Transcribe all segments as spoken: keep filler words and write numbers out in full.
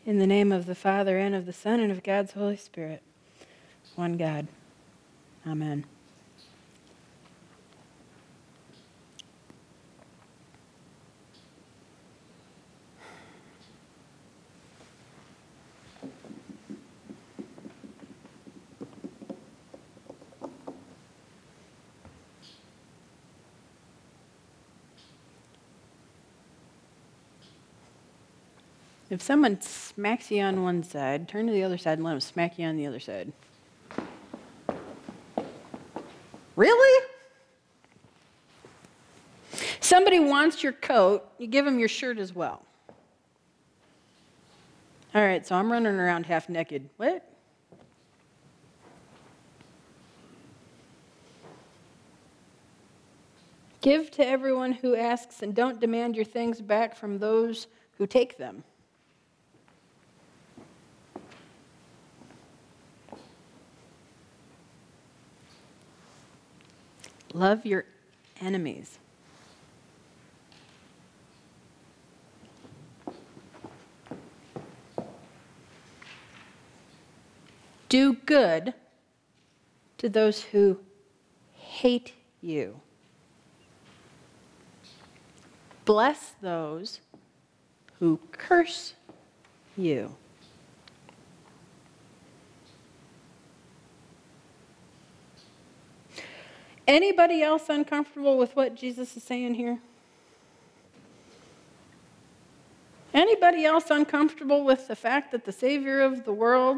In the name of the Father, and of the Son, and of God's Holy Spirit, one God. Amen. If someone smacks you on one side, turn to the other side and let them smack you on the other side. Really? Somebody wants your coat, you give them your shirt as well. All right, so I'm running around half naked. What? Give to everyone who asks, and don't demand your things back from those who take them. Love your enemies. Do good to those who hate you. Bless those who curse you. Anybody else uncomfortable with what Jesus is saying here? Anybody else uncomfortable with the fact that the Savior of the world,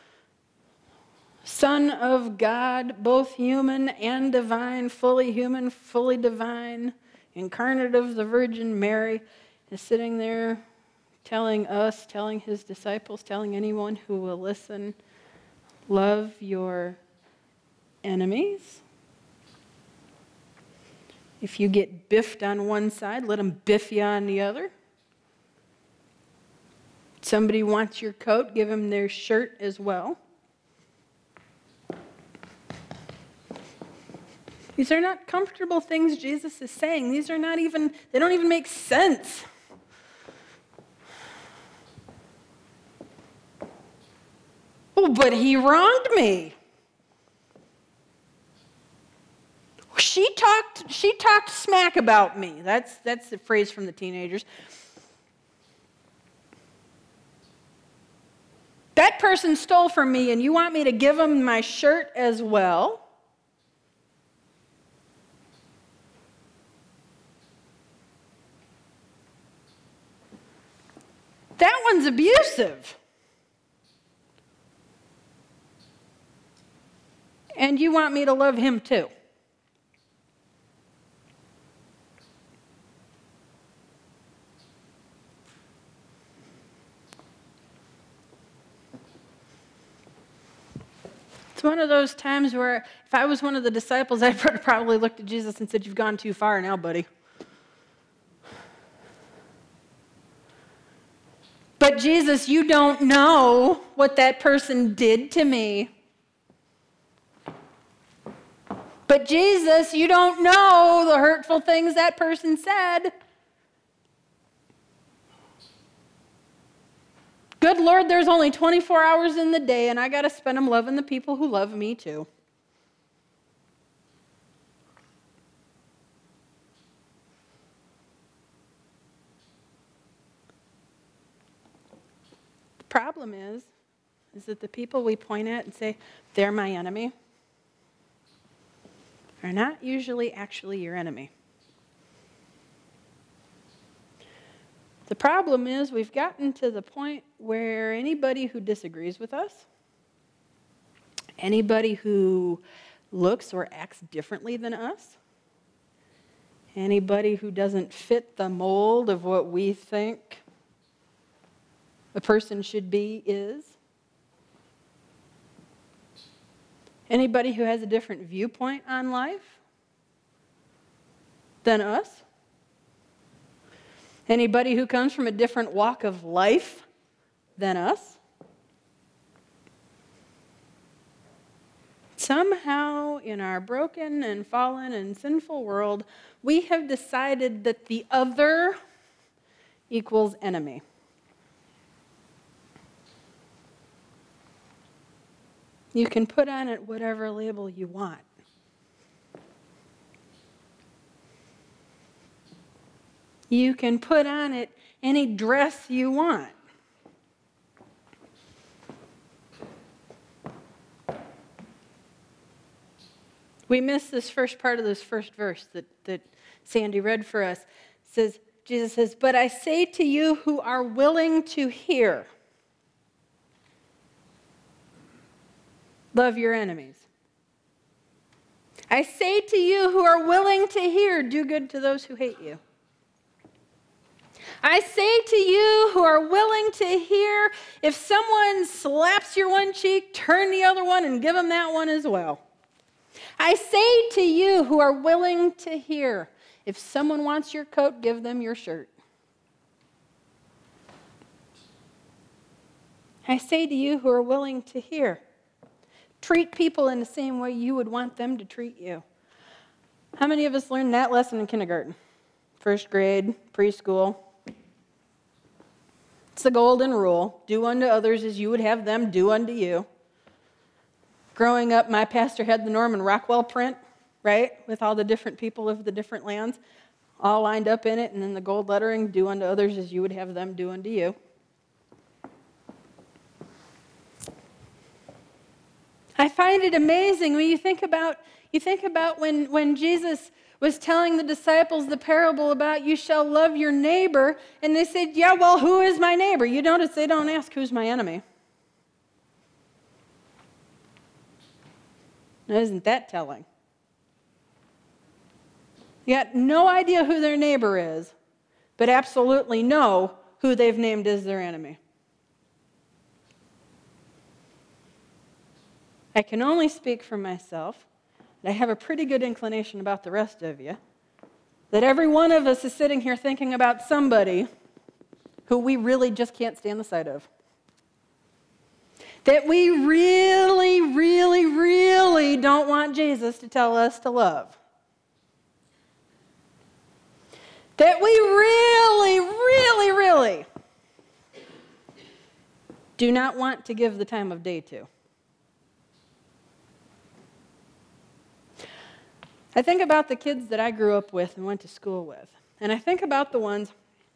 Son of God, both human and divine, fully human, fully divine, incarnate of the Virgin Mary, is sitting there telling us, telling his disciples, telling anyone who will listen, love your enemies? If you get biffed on one side, let them biff you on the other. Somebody wants your coat, give them their shirt as well. These are not comfortable things Jesus is saying. These are not even, they don't even make sense. Oh, but he wronged me. She talked, she talked smack about me. That's, that's the phrase from the teenagers. That person stole from me, and you want me to give him my shirt as well? That one's abusive. And you want me to love him too. It's one of those times where if I was one of the disciples, I'd probably looked at Jesus and said, "You've gone too far now, buddy." But Jesus, you don't know what that person did to me. But Jesus, you don't know the hurtful things that person said. Good Lord, there's only twenty-four hours in the day, and I got to spend them loving the people who love me too. The problem is, is that the people we point at and say, they're my enemy, are not usually actually your enemy. The problem is we've gotten to the point where anybody who disagrees with us, anybody who looks or acts differently than us, anybody who doesn't fit the mold of what we think a person should be is, anybody who has a different viewpoint on life than us, anybody who comes from a different walk of life than us, somehow in our broken and fallen and sinful world, we have decided that the other equals enemy. You can put on it whatever label you want. You can put on it any dress you want. We missed this first part of this first verse that, that Sandy read for us. It says, Jesus says, "But I say to you who are willing to hear, love your enemies. I say to you who are willing to hear, do good to those who hate you. I say to you who are willing to hear, if someone slaps your one cheek, turn the other one and give them that one as well. I say to you who are willing to hear, if someone wants your coat, give them your shirt. I say to you who are willing to hear, treat people in the same way you would want them to treat you." How many of us learned that lesson in kindergarten? First grade, preschool. It's the golden rule. Do unto others as you would have them do unto you. Growing up, my pastor had the Norman Rockwell print, right? With all the different people of the different lands all lined up in it, and then the gold lettering, do unto others as you would have them do unto you. I find it amazing when you think about you think about when, when Jesus was telling the disciples the parable about you shall love your neighbor, and they said, yeah, well, who is my neighbor? You notice they don't ask who's my enemy. Now, isn't that telling? You got no idea who their neighbor is, but absolutely know who they've named as their enemy. I can only speak for myself, and I have a pretty good inclination about the rest of you, that every one of us is sitting here thinking about somebody who we really just can't stand the sight of. That we really, really, really don't want Jesus to tell us to love. That we really, really, really do not want to give the time of day to. I think about the kids that I grew up with and went to school with. And I think about the ones,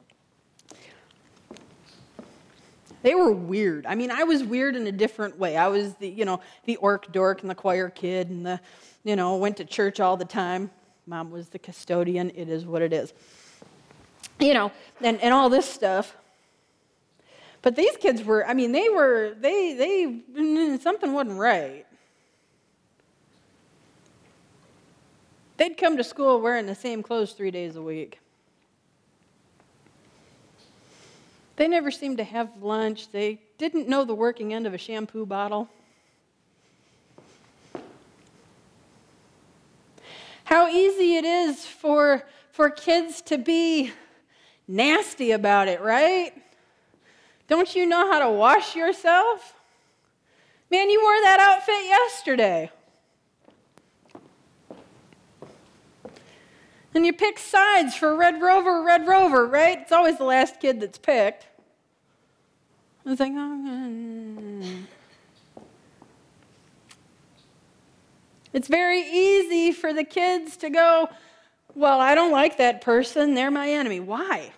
they were weird. I mean, I was weird in a different way. I was the, you know, the orc dork and the choir kid and the, you know, went to church all the time. Mom was the custodian. It is what it is. You know, and, and all this stuff. But these kids were, I mean, they were, they, they, something wasn't right. They'd come to school wearing the same clothes three days a week. They never seemed to have lunch. They didn't know the working end of a shampoo bottle. How easy it is for, for kids to be nasty about it, right? Don't you know how to wash yourself? Man, you wore that outfit yesterday. And you pick sides for Red Rover, Red Rover, right? It's always the last kid that's picked. I was like, oh. It's very easy for the kids to go, well, I don't like that person. They're my enemy. Why?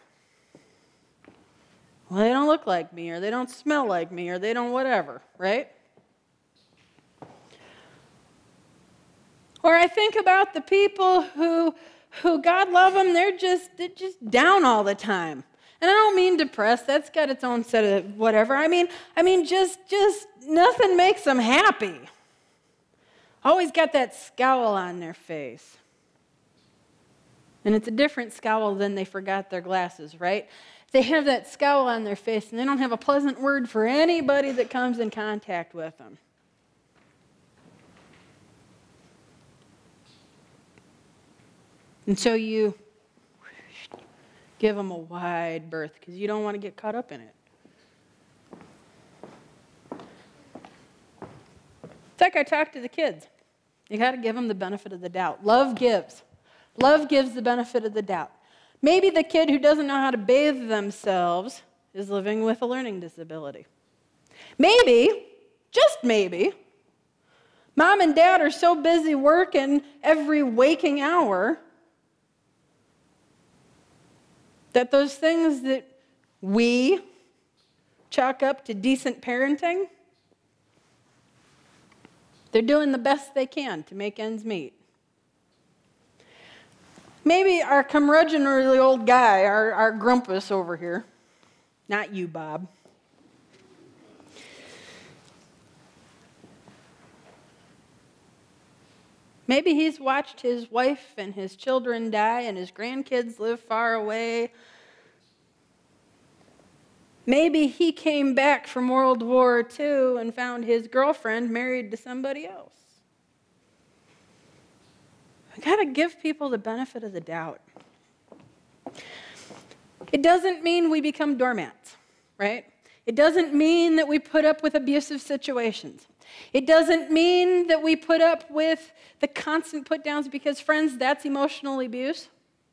Well, they don't look like me, or they don't smell like me, or they don't whatever, right? Or I think about the people who... who, God love them, they're just they're just down all the time. And I don't mean depressed. That's got its own set of whatever. I mean, I mean just just nothing makes them happy. Always got that scowl on their face. And it's a different scowl than they forgot their glasses, right? They have that scowl on their face, and they don't have a pleasant word for anybody that comes in contact with them. And so you give them a wide berth because you don't want to get caught up in it. It's like I talk to the kids. You got to give them the benefit of the doubt. Love gives. Love gives the benefit of the doubt. Maybe the kid who doesn't know how to bathe themselves is living with a learning disability. Maybe, just maybe, Mom and dad are so busy working every waking hour that those things that we chalk up to decent parenting, they're doing the best they can to make ends meet. Maybe our curmudgeonly old guy, our, our grumpus over here, not you, Bob. Maybe he's watched his wife and his children die and his grandkids live far away. Maybe he came back from World War Two and found his girlfriend married to somebody else. We got to give people the benefit of the doubt. It doesn't mean we become doormats, right? It doesn't mean that we put up with abusive situations. It doesn't mean that we put up with the constant put-downs because, friends, that's emotional abuse.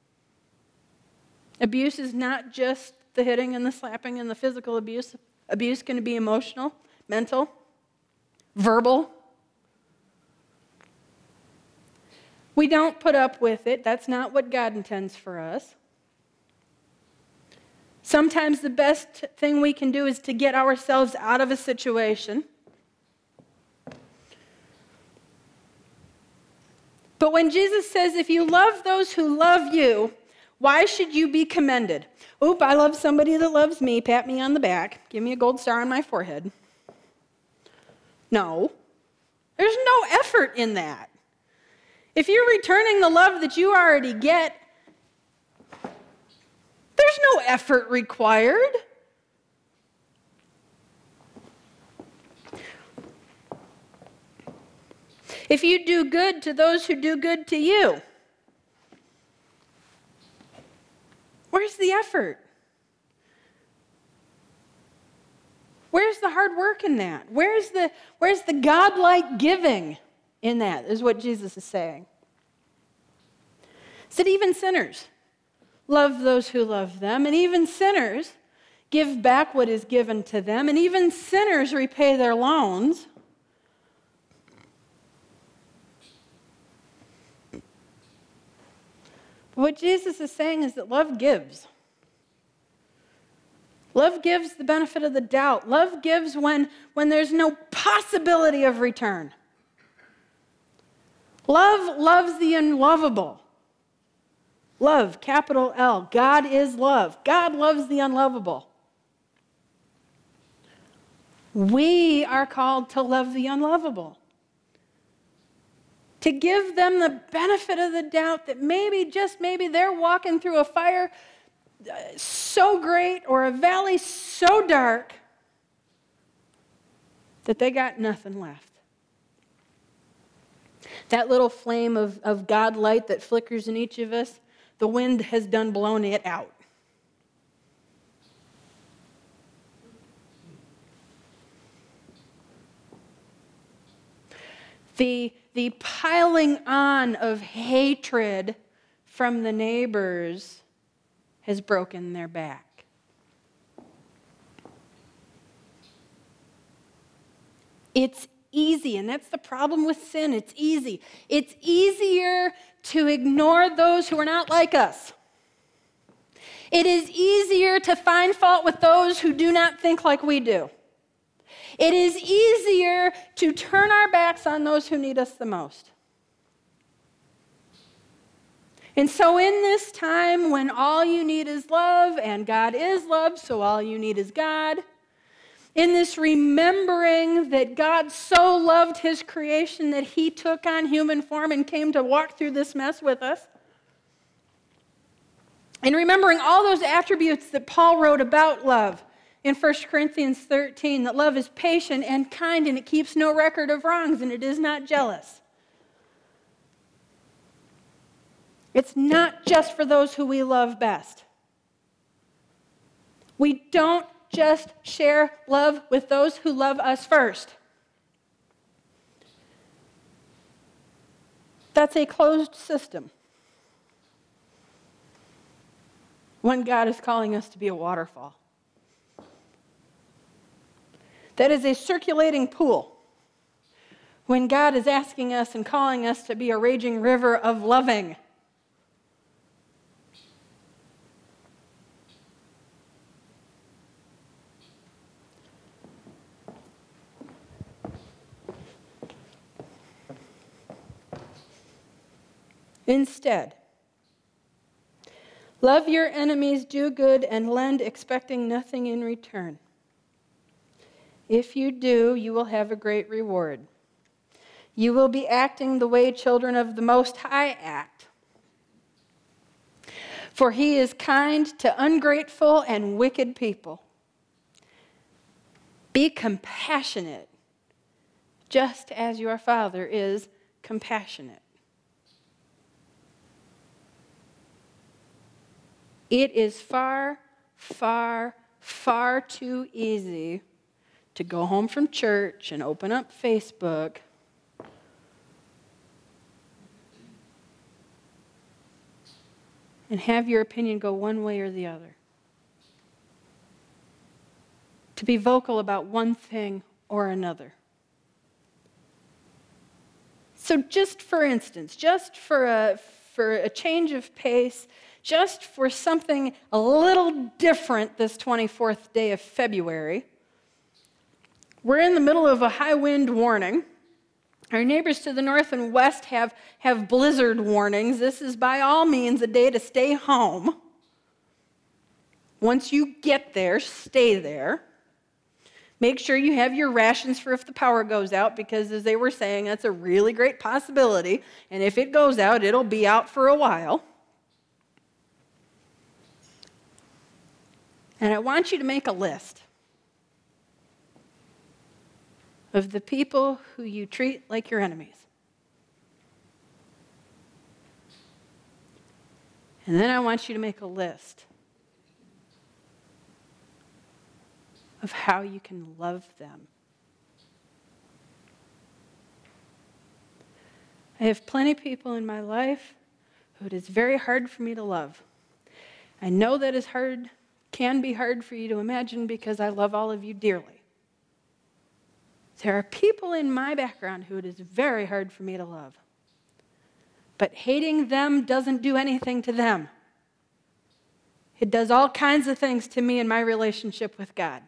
Abuse is not just the hitting and the slapping and the physical abuse. Abuse can be emotional, mental, verbal. We don't put up with it. That's not what God intends for us. Sometimes the best thing we can do is to get ourselves out of a situation. But when Jesus says, if you love those who love you, why should you be commended? Oop, I love somebody that loves me. Pat me on the back. Give me a gold star on my forehead. No. There's no effort in that. If you're returning the love that you already get, there's no effort required. If you do good to those who do good to you, where's the effort? Where's the hard work in that? Where's the, where's the godlike giving in that, is what Jesus is saying. He said even sinners love those who love them, and even sinners give back what is given to them, and even sinners repay their loans. What Jesus is saying is that love gives. Love gives the benefit of the doubt. Love gives when, when there's no possibility of return. Love loves the unlovable. Love, capital L. God is love. God loves the unlovable. We are called to love the unlovable. To give them the benefit of the doubt that maybe, just maybe, they're walking through a fire so great or a valley so dark that they got nothing left. That little flame of, of God light that flickers in each of us, the wind has done blown it out. The, the piling on of hatred from the neighbors has broken their back. It's easy, and that's the problem with sin. It's easy. It's easier to ignore those who are not like us. It is easier to find fault with those who do not think like we do. It is easier to turn our backs on those who need us the most. And so in this time when all you need is love, and God is love, so all you need is God, in this remembering that God so loved his creation that he took on human form and came to walk through this mess with us, and remembering all those attributes that Paul wrote about love in First Corinthians thirteen, that love is patient and kind, and it keeps no record of wrongs, and it is not jealous. It's not just for those who we love best. We don't just share love with those who love us first. That's a closed system. When God is calling us to be a waterfall. That is a circulating pool when God is asking us and calling us to be a raging river of loving? Instead, love your enemies, do good, and lend, expecting nothing in return. If you do, you will have a great reward. You will be acting the way children of the Most High act. For he is kind to ungrateful and wicked people. Be compassionate, just as your Father is compassionate. It is far, far, far too easy to go home from church and open up Facebook and have your opinion go one way or the other. To be vocal about one thing or another. So just for instance, just for a, for a change of pace, just for something a little different this twenty-fourth day of February, we're in the middle of a high wind warning. Our neighbors to the north and west have, have blizzard warnings. This is by all means a day to stay home. Once you get there, stay there. Make sure you have your rations for if the power goes out, because as they were saying, that's a really great possibility. And if it goes out, it'll be out for a while. And I want you to make a list of the people who you treat like your enemies. And then I want you to make a list of how you can love them. I have plenty of people in my life who it is very hard for me to love. I know that is hard, can be hard for you to imagine, because I love all of you dearly. There are people in my background who it is very hard for me to love. But hating them doesn't do anything to them. It does all kinds of things to me in my relationship with God.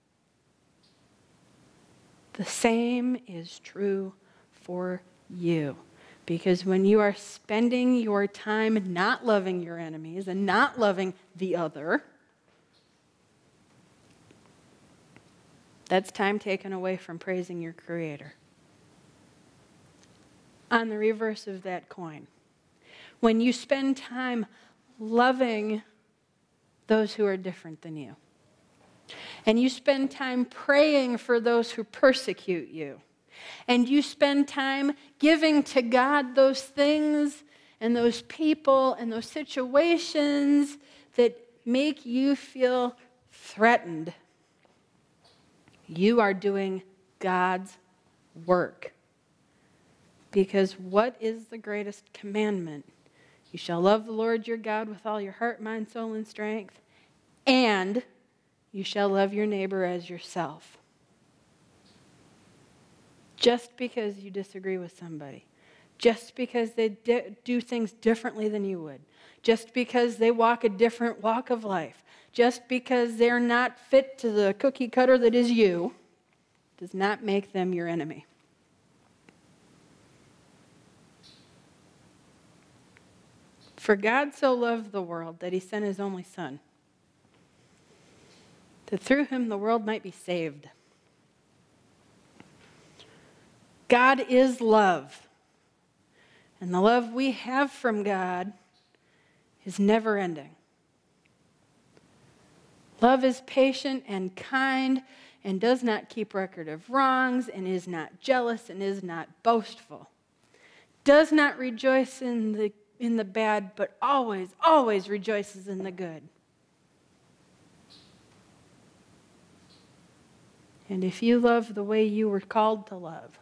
The same is true for you. Because when you are spending your time not loving your enemies and not loving the other, that's time taken away from praising your Creator. On the reverse of that coin, when you spend time loving those who are different than you, and you spend time praying for those who persecute you, and you spend time giving to God those things and those people and those situations that make you feel threatened, you are doing God's work. Because what is the greatest commandment? You shall love the Lord your God with all your heart, mind, soul, and strength, and you shall love your neighbor as yourself. Just because you disagree with somebody, just because they di- do things differently than you would, just because they walk a different walk of life, just because they're not fit to the cookie cutter that is you, does not make them your enemy. For God so loved the world that he sent his only Son, that through him the world might be saved. God is love, and the love we have from God is never ending. Love is patient and kind and does not keep record of wrongs and is not jealous and is not boastful. Does not rejoice in the, in the bad, but always, always rejoices in the good. And if you love the way you were called to love,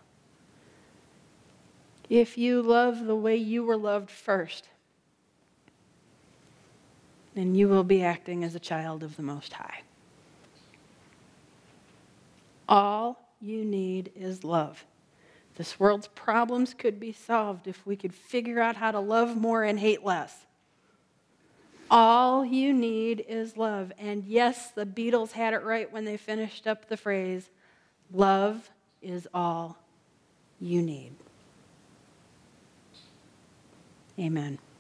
if you love the way you were loved first, then you will be acting as a child of the Most High. All you need is love This world's problems could be solved if we could figure out how to love more and hate less. All you need is love. And yes, the Beatles had it right when they finished up the phrase, love is all you need. Amen.